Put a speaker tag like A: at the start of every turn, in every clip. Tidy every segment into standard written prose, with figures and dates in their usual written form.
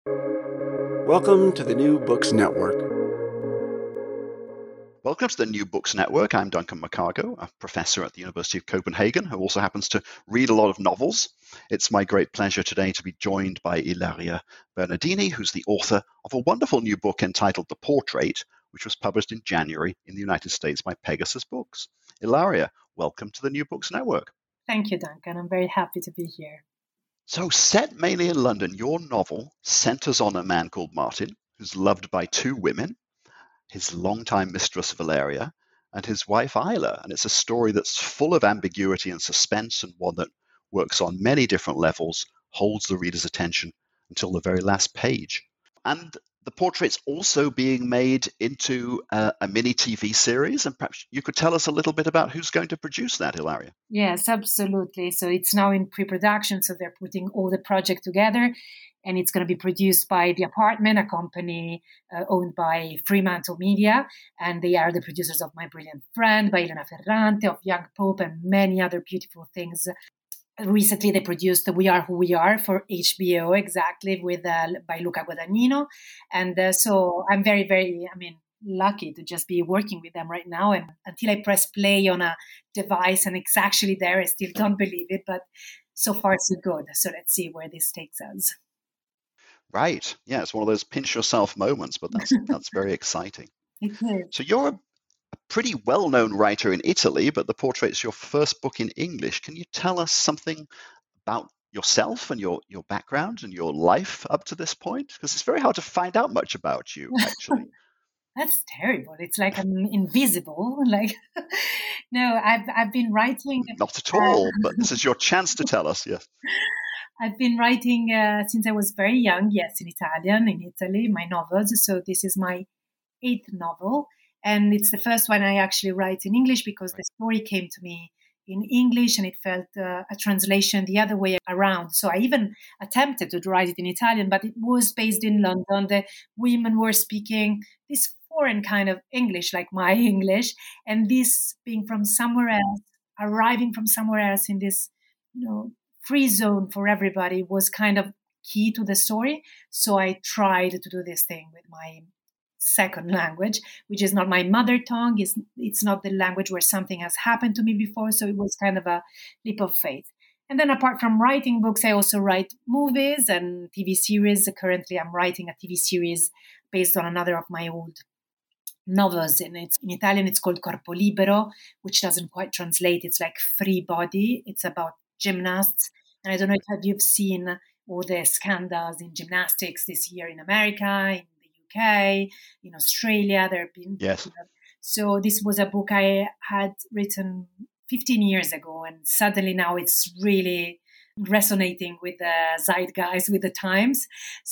A: Welcome to the New Books Network.
B: Welcome to the New Books Network. I'm Duncan McCargo, a professor at the University of Copenhagen who also happens to read a lot of novels. It's my great pleasure today to be joined by Ilaria Bernardini, who's the author of a wonderful new book entitled The Portrait, which was published in January in the United States by Pegasus Books. Ilaria, welcome to the New Books Network.
C: Thank you, Duncan. I'm very happy to be here.
B: So, set mainly in London, your novel centers on a man called Martin, who's loved by two women, his longtime mistress Valeria and his wife Isla. And it's a story that's full of ambiguity and suspense, and one that works on many different levels, holds the reader's attention until the very last page. And the portrait's also being made into a mini TV series, and perhaps you could tell us a little bit about who's going to produce that, Ilaria.
C: Yes, absolutely. So it's now in pre-production, so they're putting all the project together, and it's going to be produced by The Apartment, a company owned by Fremantle Media, and they are the producers of My Brilliant Friend, by Elena Ferrante, of Young Pope, and many other beautiful things. Recently, they produced We Are Who We Are for HBO, exactly, by Luca Guadagnino. And so I'm very, very, lucky to just be working with them right now. And until I press play on a device and it's actually there, I still don't believe it. But so far, so good. So let's see where this takes us.
B: Right. Yeah, it's one of those pinch yourself moments, but that's very exciting.
C: It is.
B: So you're a pretty well-known writer in Italy, but The Portrait's your first book in English. Can you tell us something about yourself and your background and your life up to this point? Because it's very hard to find out much about you, actually.
C: That's terrible. It's like I'm invisible. No, I've been writing.
B: Not at all, but this is your chance to tell us, yes.
C: I've been writing since I was very young, yes, in Italian, in Italy, my novels. So this is my 8th novel. And it's the first one I actually write in English because the story came to me in English and it felt a translation the other way around. So I even attempted to write it in Italian, but it was based in London. The women were speaking this foreign kind of English, like my English, and this being from somewhere else, arriving from somewhere else in this, free zone for everybody was kind of key to the story. So I tried to do this thing with my second language, which is not my mother tongue. It's not the language where something has happened to me before. So it was kind of a leap of faith. And then apart from writing books, I also write movies and TV series. Currently, I'm writing a TV series based on another of my old novels. And in Italian, it's called Corpo Libero, which doesn't quite translate. It's like free body. It's about gymnasts. And I don't know if you've seen all the scandals in gymnastics this year in America, in the UK, in Australia. There have been.
B: Yes.
C: So this was a book I had written 15 years ago, and suddenly now it's really resonating with the zeitgeist, with the times.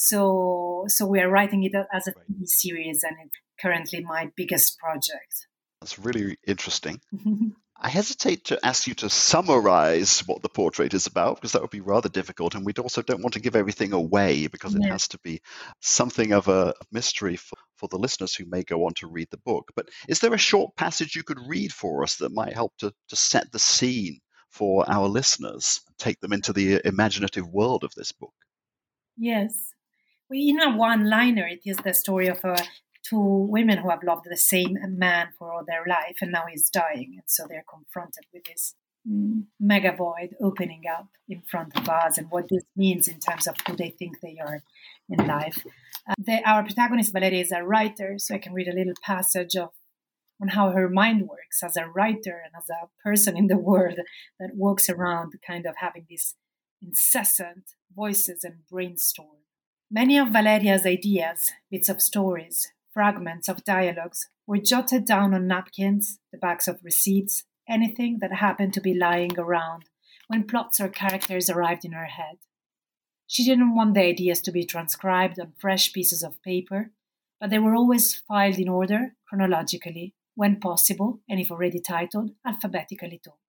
C: So we are writing it as a TV series, and it's currently my biggest project.
B: That's really interesting. I hesitate to ask you to summarize what The Portrait is about, because that would be rather difficult. And we also don't want to give everything away, because it has to be something of a mystery for the listeners who may go on to read the book. But is there a short passage you could read for us that might help to set the scene for our listeners, take them into the imaginative world of this book?
C: Yes. Well, in a one-liner, it is the story of two women who have loved the same man for all their life, and now he's dying. And so they're confronted with this mega void opening up in front of us, and what this means in terms of who they think they are in life. Our protagonist, Valeria, is a writer, so I can read a little passage on how her mind works as a writer and as a person in the world that walks around kind of having these incessant voices and brainstorm. Many of Valeria's ideas, bits of stories, fragments of dialogues, were jotted down on napkins, the backs of receipts, anything that happened to be lying around when plots or characters arrived in her head. She didn't want the ideas to be transcribed on fresh pieces of paper, but they were always filed in order, chronologically, when possible, and if already titled, alphabetically too.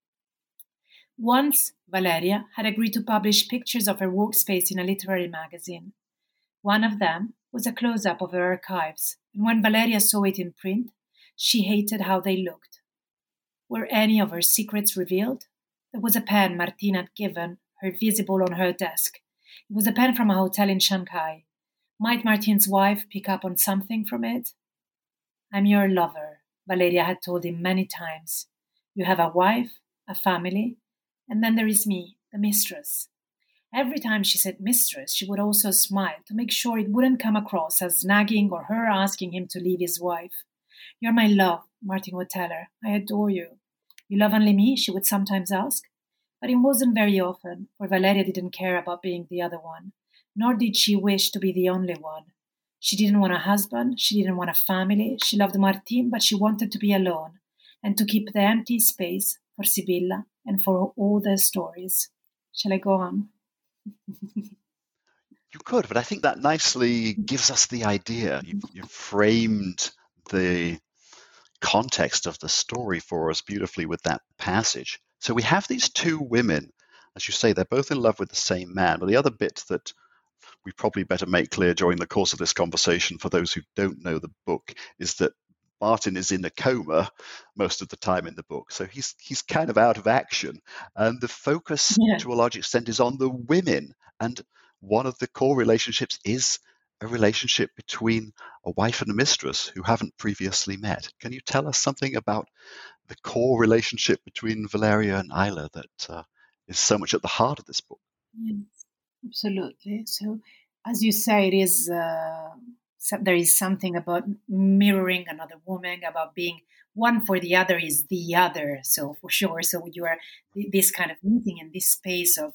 C: Once, Valeria had agreed to publish pictures of her workspace in a literary magazine. One of them was a close-up of her archives, and when Valeria saw it in print, she hated how they looked. Were any of her secrets revealed? There was a pen Martina had given her visible on her desk. It was a pen from a hotel in Shanghai. Might Martin's wife pick up on something from it? I'm your lover, Valeria had told him many times. You have a wife, a family, and then there is me, the mistress. Every time she said mistress, she would also smile to make sure it wouldn't come across as nagging or her asking him to leave his wife. You're my love, Martin would tell her. I adore you. You love only me, she would sometimes ask. But it wasn't very often, for Valeria didn't care about being the other one, nor did she wish to be the only one. She didn't want a husband, she didn't want a family, she loved Martin, but she wanted to be alone, and to keep the empty space for Sibylla and for all their stories. Shall I go on?
B: You could, but I think that nicely gives us the idea. You've framed the context of the story for us beautifully with that passage. So we have these two women, as you say, they're both in love with the same man. But the other bit that we probably better make clear during the course of this conversation for those who don't know the book is that Martin is in a coma most of the time in the book. So he's kind of out of action. And the focus to a large extent is on the women. And one of the core relationships is a relationship between a wife and a mistress who haven't previously met. Can you tell us something about the core relationship between Valeria and Isla that is so much at the heart of this book?
C: Yes, absolutely. So, as you say, it is there is something about mirroring another woman, about being one for the other is the other. So for sure, so you are this kind of meeting in this space of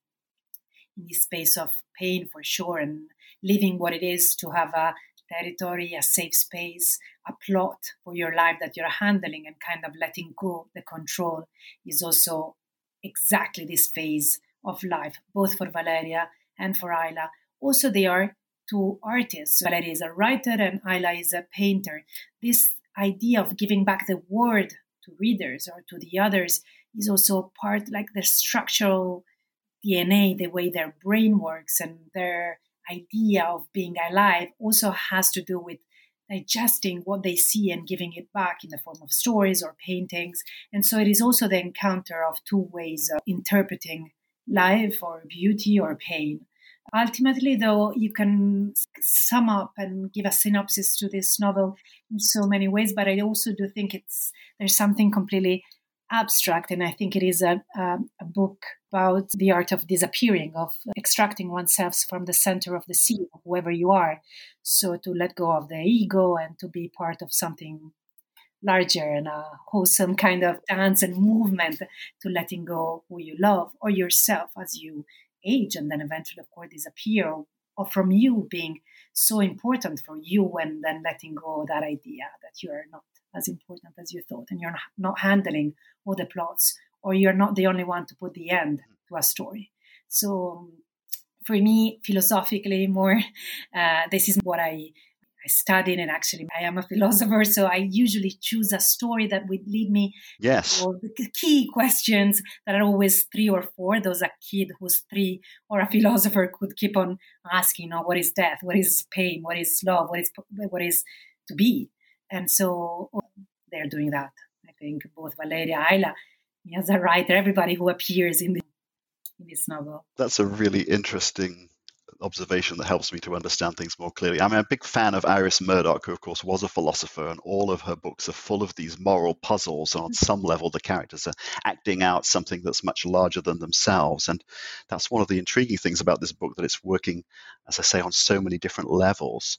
C: pain for sure, and living what it is to have a territory, a safe space, a plot for your life that you're handling, and kind of letting go the control is also exactly this phase of life, both for Valeria and for Isla. Also, they are two artists. Valeria is a writer and Isla is a painter. This idea of giving back the word to readers or to the others is also part, like the structural DNA, the way their brain works and their idea of being alive also has to do with digesting what they see and giving it back in the form of stories or paintings. And so it is also the encounter of two ways of interpreting life or beauty or pain. Ultimately, though, you can sum up and give a synopsis to this novel in so many ways, but I also do think there's something completely abstract, and I think it is a book about the art of disappearing, of extracting oneself from the center of the sea, whoever you are. So to let go of the ego and to be part of something larger and a wholesome kind of dance and movement to letting go who you love or yourself as you age and then eventually, of course, disappear, or from you being so important for you and then letting go of that idea that you are not as important as you thought and you're not handling all the plots, or you're not the only one to put the end to a story. So for me, philosophically more, this is what I studied, and actually I am a philosopher, so I usually choose a story that would lead me to the key questions that are always 3 or 4. Those a kid who's 3 or a philosopher could keep on asking, what is death? What is pain? What is love? What is to be? And so they're doing that. I think both Valeria, Isla, me as a writer, everybody who appears in this novel.
B: That's a really interesting observation that helps me to understand things more clearly. I'm a big fan of Iris Murdoch, who of course was a philosopher, and all of her books are full of these moral puzzles, and on some level the characters are acting out something that's much larger than themselves. And that's one of the intriguing things about this book, that it's working, as I say, on so many different levels.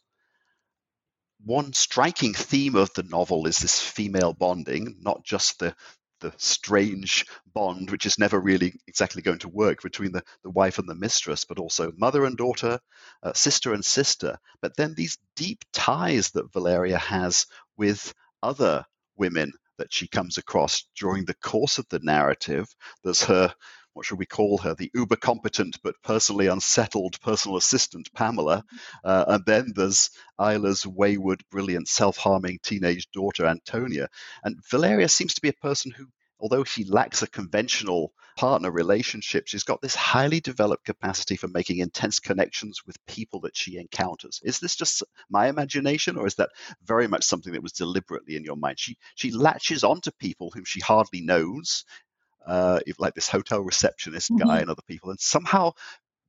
B: One striking theme of the novel is this female bonding, not just the strange bond, which is never really exactly going to work between the wife and the mistress, but also mother and daughter, sister and sister. But then these deep ties that Valeria has with other women that she comes across during the course of the narrative. There's her, what should we call her, the uber competent but personally unsettled personal assistant, Pamela. And then there's Isla's wayward, brilliant, self-harming teenage daughter, Antonia. And Valeria seems to be a person who, although she lacks a conventional partner relationship, she's got this highly developed capacity for making intense connections with people that she encounters. Is this just my imagination, or is that very much something that was deliberately in your mind? She latches onto people whom she hardly knows, like this hotel receptionist guy and other people, and somehow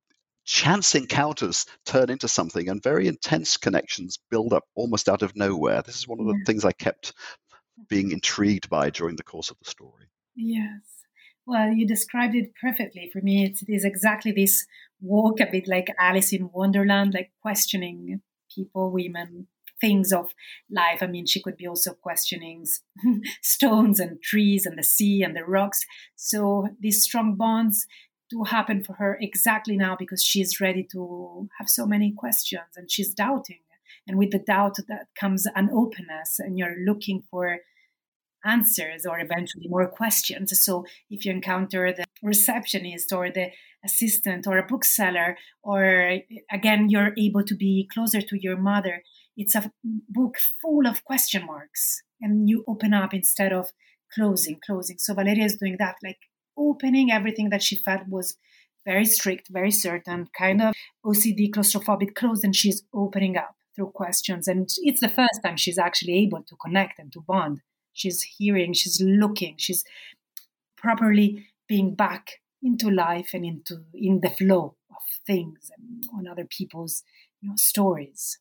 B: chance encounters turn into something, and very intense connections build up almost out of nowhere. This is one of the things I kept being intrigued by during the course of the story.
C: Yes. Well, you described it perfectly. For me, it is exactly this walk, a bit like Alice in Wonderland, like questioning people, women, things of life. I mean, she could be also questioning stones and trees and the sea and the rocks. So these strong bonds do happen for her exactly now because she's ready to have so many questions and she's doubting. And with the doubt that comes an openness, and you're looking for answers or eventually more questions. So if you encounter the receptionist or the assistant or a bookseller, or again, you're able to be closer to your mother, it's a book full of question marks and you open up instead of closing. So Valeria is doing that, like opening everything that she felt was very strict, very certain, kind of OCD, claustrophobic, closed, and she's opening up through questions. And it's the first time she's actually able to connect and to bond. She's hearing, she's looking, she's properly being back into life and in the flow of things and on other people's stories.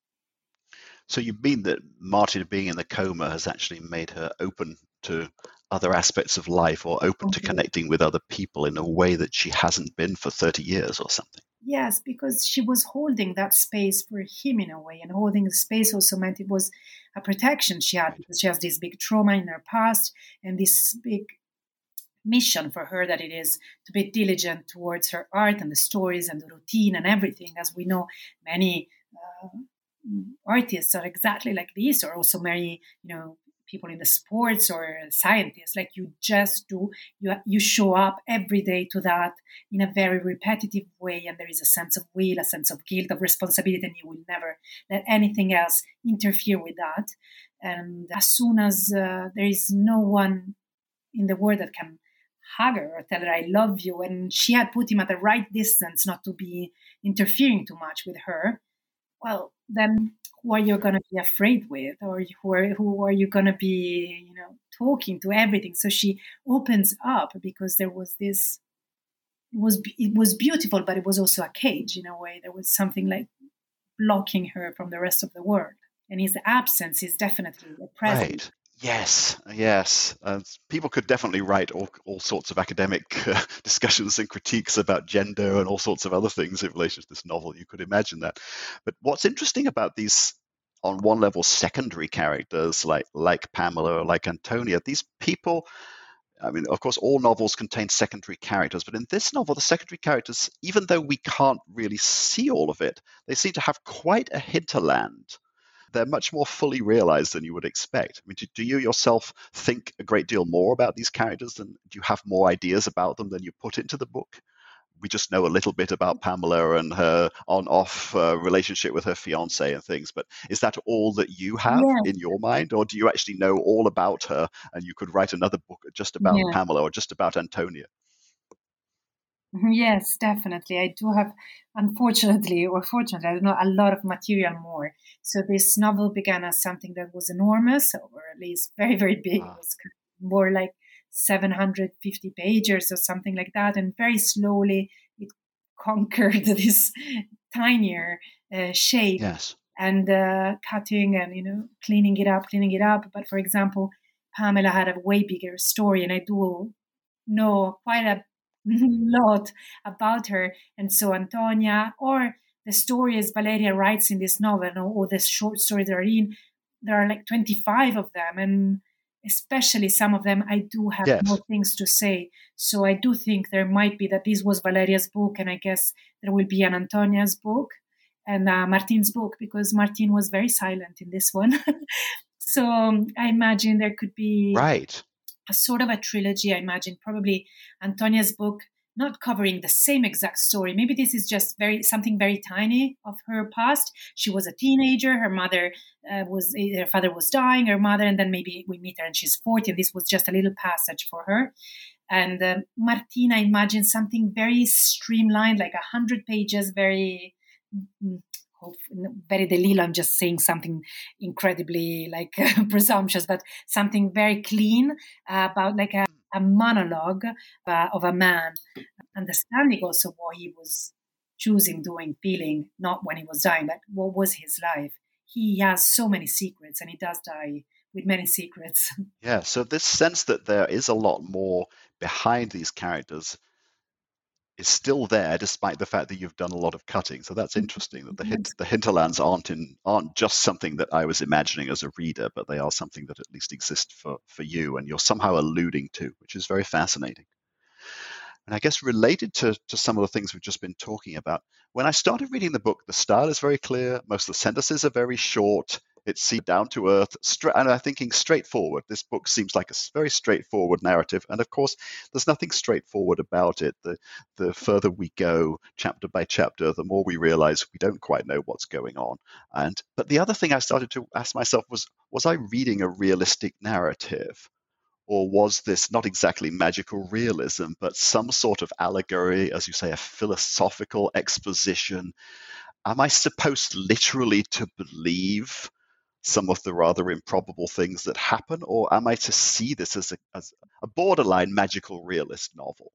B: So you mean that Martin being in the coma has actually made her open to other aspects of life, or open to connecting with other people in a way that she hasn't been for 30 years or something?
C: Yes, because she was holding that space for him in a way, and holding the space also meant it was a protection she had, because she has this big trauma in her past and this big mission for her that it is to be diligent towards her art and the stories and the routine and everything. As we know, many artists are exactly like this, or also many, people in the sports or scientists, like you just do, you show up every day to that in a very repetitive way, and there is a sense of will, a sense of guilt, of responsibility, and you will never let anything else interfere with that. And as soon as there is no one in the world that can hug her or tell her I love you, and she had put him at the right distance not to be interfering too much with her, well, then who are you going to be afraid with, or who are you going to be, talking to, everything. So she opens up, because there was this, it was beautiful, but it was also a cage in a way. There was something like blocking her from the rest of the world. And his absence is definitely a presence.
B: Right. Yes. People could definitely write all sorts of academic discussions and critiques about gender and all sorts of other things in relation to this novel. You could imagine that. But what's interesting about these, on one level, secondary characters like Pamela or like Antonia, these people, I mean, of course, all novels contain secondary characters, but in this novel, the secondary characters, even though we can't really see all of it, they seem to have quite a hinterland. They're much more fully realized than you would expect. I mean, do you yourself think a great deal more about these characters, and do you have more ideas about them than you put into the book? We just know a little bit about Pamela and her on-off relationship with her fiance and things, but is that all that you have in your mind, or do you actually know all about her and you could write another book just about Pamela or just about Antonia?
C: Yes, definitely. I do have, unfortunately or fortunately, I don't know, a lot of material more. So this novel began as something that was enormous, or at least very, very big. It was more like 750 pages or something like that. And very slowly it conquered this tinier shape.
B: Yes.
C: And cutting and, cleaning it up. But for example, Pamela had a way bigger story, and I do know quite a lot about her. And so Antonia, or the stories Valeria writes in this novel, or the short stories there are like 25 of them, and especially some of them I do have more things to say. So I do think there might be that this was Valeria's book, and I guess there will be an Antonia's book and Martin's book, because Martin was very silent in this one. So I imagine there could be a sort of a trilogy. I imagine probably Antonia's book not covering the same exact story. Maybe this is just something very tiny of her past. She was a teenager. Her father was dying, her mother, and then maybe we meet her and she's 40, and this was just a little passage for her. And Martina, I imagine something very streamlined, like 100 pages, very Delilo. I'm just saying something incredibly presumptuous, but something very clean about like a monologue of a man, understanding also what he was choosing, doing, feeling, not when he was dying, but what was his life. He has so many secrets, and he does die with many secrets.
B: Yeah, so this sense that there is a lot more behind these characters is still there, despite the fact that you've done a lot of cutting. So that's interesting that the hinterlands aren't just something that I was imagining as a reader, but they are something that at least exist for you, and you're somehow alluding to, which is very fascinating. And I guess related to some of the things we've just been talking about, when I started reading the book, the style is very clear. Most of the sentences are very short. It's down to earth, and I'm thinking straightforward. This book seems like a very straightforward narrative. And of course, there's nothing straightforward about it. The further we go, chapter by chapter, the more we realize we don't quite know what's going on. But the other thing I started to ask myself was I reading a realistic narrative? Or was this not exactly magical realism, but some sort of allegory, as you say, a philosophical exposition? Am I supposed literally to believe some of the rather improbable things that happen, or am I to see this as a borderline magical realist novel?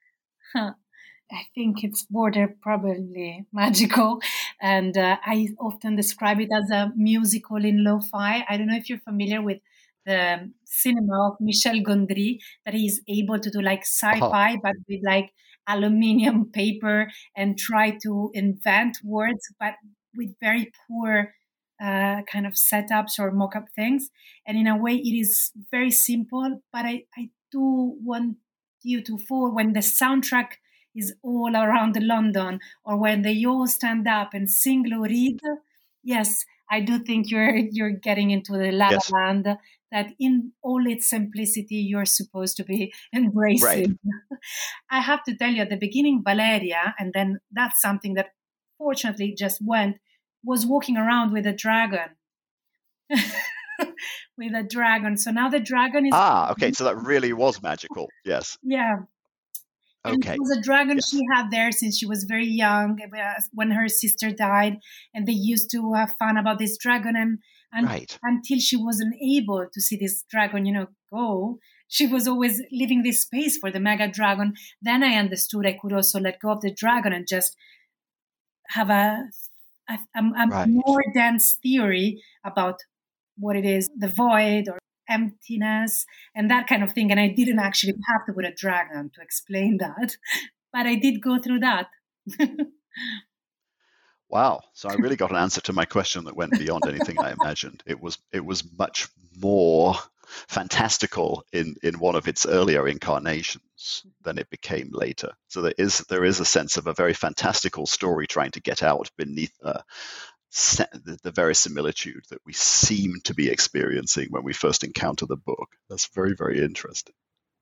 C: I think it's border probably magical, and I often describe it as a musical in lo-fi. I don't know if you're familiar with the cinema of Michel Gondry, that he's able to do like sci-fi, but with like aluminium paper and try to invent words, but with very poor kind of setups or mock-up things. And in a way, it is very simple, but I do want you to fall when the soundtrack is all around London, or when they all stand up and sing Lou Reed. Yes, I do think you're getting into the La La
B: Yes.
C: Land that in all its simplicity you're supposed to be embracing.
B: Right.
C: I have to tell you, at the beginning, Valeria, and then that's something that fortunately just went, was walking around with a dragon. With a dragon. So now the dragon is...
B: Okay, so that really was magical. Yes.
C: Yeah. And
B: Okay.
C: it was a dragon
B: Yes.
C: she had there since she was very young, when her sister died, and they used to have fun about this dragon. And
B: Right.
C: until she wasn't able to see this dragon, go, she was always leaving this space for the mega dragon. Then I understood I could also let go of the dragon and just have a
B: Right.
C: more dense theory about what it is, the void or emptiness and that kind of thing. And I didn't actually have to put a dragon to explain that, but I did go through that.
B: Wow. So I really got an answer to my question that went beyond anything I imagined. It was much more fantastical in one of its earlier incarnations than it became later. So there is a sense of a very fantastical story trying to get out beneath the verisimilitude that we seem to be experiencing when we first encounter the book. That's very, very interesting.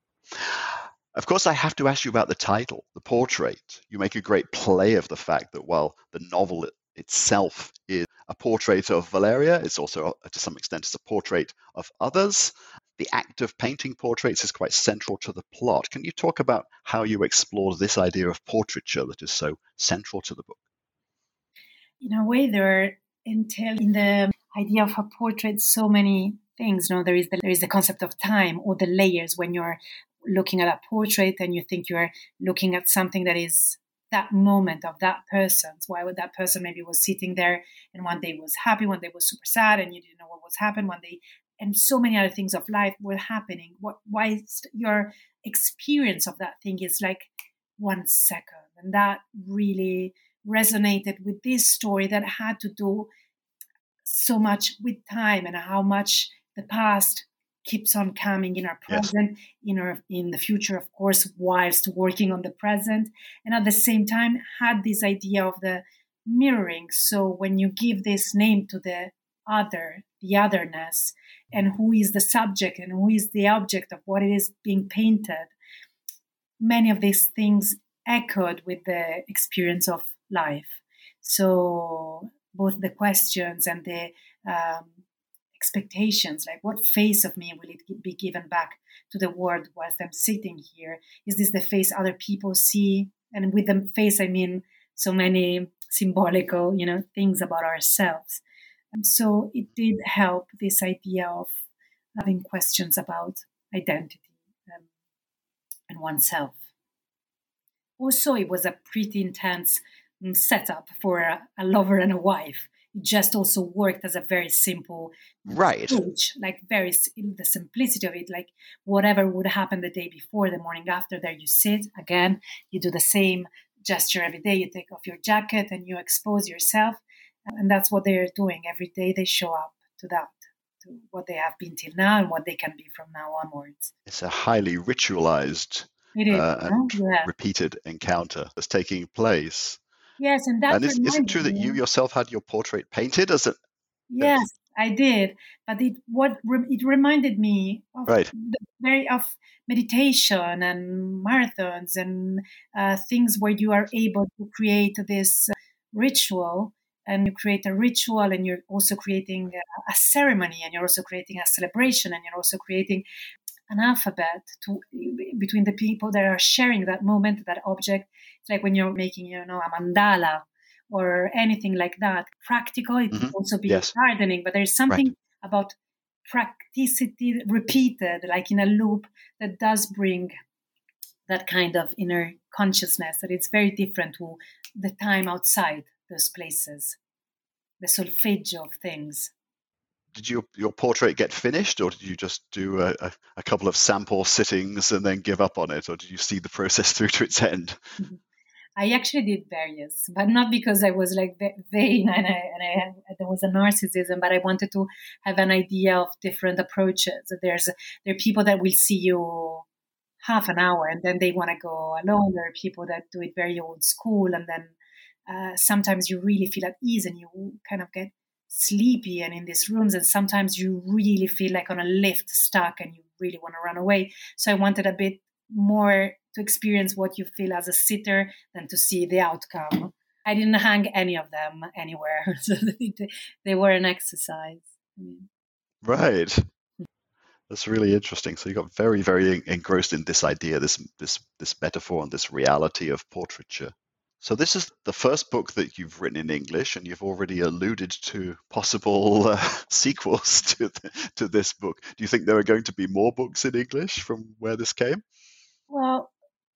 B: Of course, I have to ask you about the title, The Portrait. You make a great play of the fact that while the novel itself is a portrait of Valeria, it's also, to some extent, it's a portrait of others. The act of painting portraits is quite central to the plot. Can you talk about how you explore this idea of portraiture that is so central to the book?
C: In a way, there entailed in the idea of a portrait so many things. There is the concept of time, or the layers when you're looking at a portrait and you think you're looking at something that is that moment of that person. Why would that person maybe was sitting there and one day was happy, one day was super sad, and you didn't know what was happening one day, and so many other things of life were happening. Why your experience of that thing is like 1 second, and that really resonated with this story that had to do so much with time and how much the past keeps on coming in our present, yes, in the future, of course, whilst working on the present, and at the same time had this idea of the mirroring. So when you give this name to the other, the otherness, and who is the subject and who is the object of what it is being painted, many of these things echoed with the experience of life. So both the questions and the expectations, like what face of me will it be given back to the world whilst I'm sitting here? Is this the face other people see? And with the face, I mean so many symbolical, things about ourselves. And so it did help, this idea of having questions about identity and oneself. Also, it was a pretty intense setup for a lover and a wife. It just also worked as a very simple
B: Right.
C: approach, like the simplicity of it, like whatever would happen the day before, the morning after, there you sit again, you do the same gesture every day, you take off your jacket and you expose yourself. And that's what they're doing every day. They show up to that, to what they have been till now and what they can be from now onwards.
B: It's a highly ritualized
C: It is,
B: and
C: yeah.
B: repeated encounter that's taking place.
C: Yes, and that
B: And is it
C: reminded
B: true that
C: me.
B: you yourself had your portrait painted? As it?
C: Yes, I did, but it reminded me of
B: Right.
C: of meditation and marathons and things where you are able to create this ritual, and you create a ritual, and you're also creating a ceremony, and you're also creating a celebration, and you're also creating an alphabet between the people that are sharing that moment, that object. It's like when you're making, a mandala or anything like that. Practical, it could also be gardening, but there's something about practicity repeated, like in a loop, that does bring that kind of inner consciousness, that it's very different to the time outside those places, the solfeggio of things.
B: Did your portrait get finished, or did you just do a couple of sample sittings and then give up on it, or did you see the process through to its end?
C: I actually did various, but not because I was like vain and there was a narcissism, but I wanted to have an idea of different approaches. There are people that will see you half an hour and then they want to go alone. There are people that do it very old school, and then sometimes you really feel at ease and you kind of get sleepy and in these rooms, and sometimes you really feel like on a lift stuck and you really want to run away. So I wanted a bit more to experience what you feel as a sitter than to see the outcome. I didn't hang any of them anywhere, so they were an exercise.
B: Right. That's really interesting. So you got very, very engrossed in this idea, this metaphor, and this reality of portraiture. So this is the first book that you've written in English, and you've already alluded to possible sequels to this book. Do you think there are going to be more books in English from where this came?
C: Well,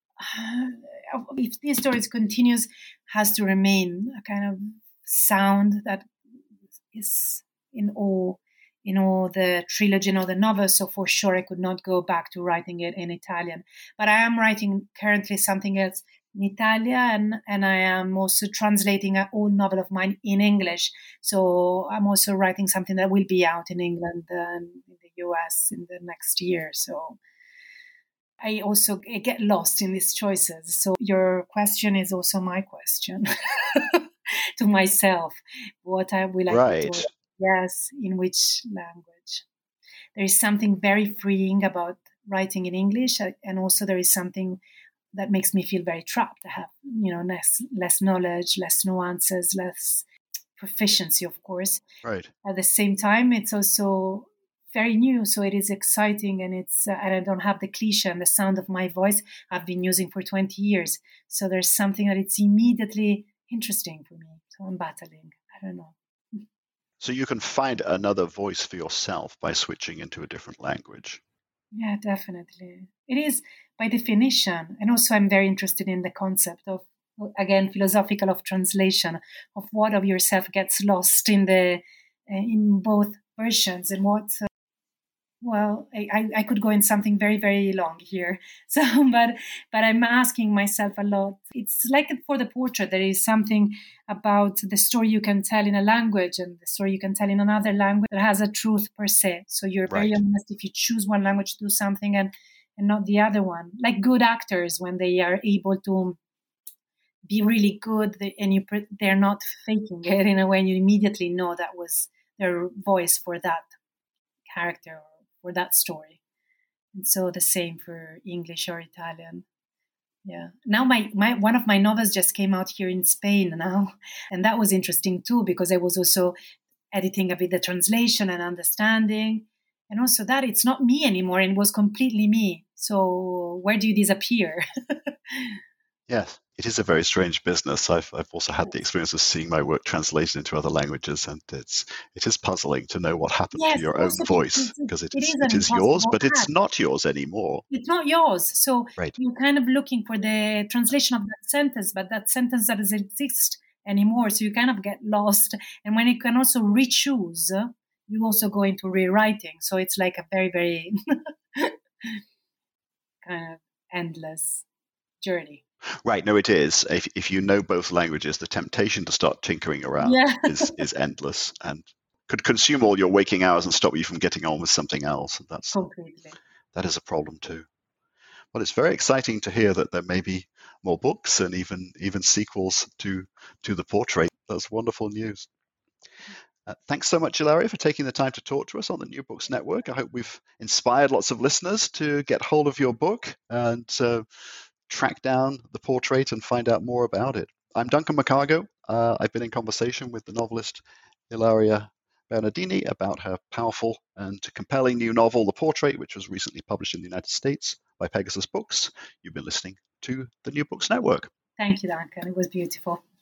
C: if these stories continues, has to remain a kind of sound that is in all the trilogy and all the novels. So for sure, I could not go back to writing it in Italian. But I am writing currently something else in Italian, and I am also translating an old novel of mine in English. So I'm also writing something that will be out in England and in the US in the next year. So I also get lost in these choices. So your question is also my question to myself. What I will I do? Yes, in which language? There is something very freeing about writing in English, and also there is something that makes me feel very trapped. I have, less knowledge, less nuances, less proficiency, of course.
B: Right.
C: At the same time, it's also very new, so it is exciting, and it's and I don't have the cliche and the sound of my voice I've been using for 20 years. So there's something that it's immediately interesting for me. So I'm battling. I don't know.
B: So you can find another voice for yourself by switching into a different language.
C: Yeah, definitely. It is by definition. And also I'm very interested in the concept of, again, philosophical of translation, of what of yourself gets lost in both versions, and what well, I could go in something very, very long here. So, but I'm asking myself a lot. It's like for the portrait, there is something about the story you can tell in a language and the story you can tell in another language that has a truth per se. So you're very honest if you choose one language to do something and not the other one. Like good actors, when they are able to be really good and they're not faking it in a way, and you immediately know that was their voice for that character or that story. And so the same for English or Italian. Yeah. Now my one of my novels just came out here in Spain now, and that was interesting too, because I was also editing a bit the translation and understanding, and also that it's not me anymore, and it was completely me. So where do you disappear?
B: Yes, it is a very strange business. I've also had the experience of seeing my work translated into other languages, and it is puzzling to know what happened to
C: Yes,
B: your own
C: also
B: voice,
C: because
B: because
C: it is
B: it
C: an
B: is yours,
C: impossible
B: but it's
C: task.
B: not yours anymore.
C: It's not yours. So
B: Right.
C: you're kind of looking for the translation of that sentence, but that sentence doesn't exist anymore. So you kind of get lost. And when you can also re-choose, you also go into rewriting. So it's like a very, very kind of endless journey.
B: Right. No, it is. If you know both languages, the temptation to start tinkering around
C: Yeah.
B: is endless and could consume all your waking hours and stop you from getting on with something else. And
C: Completely.
B: that is a problem too. Well, it's very exciting to hear that there may be more books and even sequels to the portrait. That's wonderful news. Thanks so much, Ilaria, for taking the time to talk to us on the New Books Network. I hope we've inspired lots of listeners to get hold of your book and track down the portrait and find out more about it. I'm Duncan McCargo. I've been in conversation with the novelist Ilaria Bernardini about her powerful and compelling new novel, The Portrait, which was recently published in the United States by Pegasus Books. You've been listening to the New Books Network.
C: Thank you, Duncan. It was beautiful.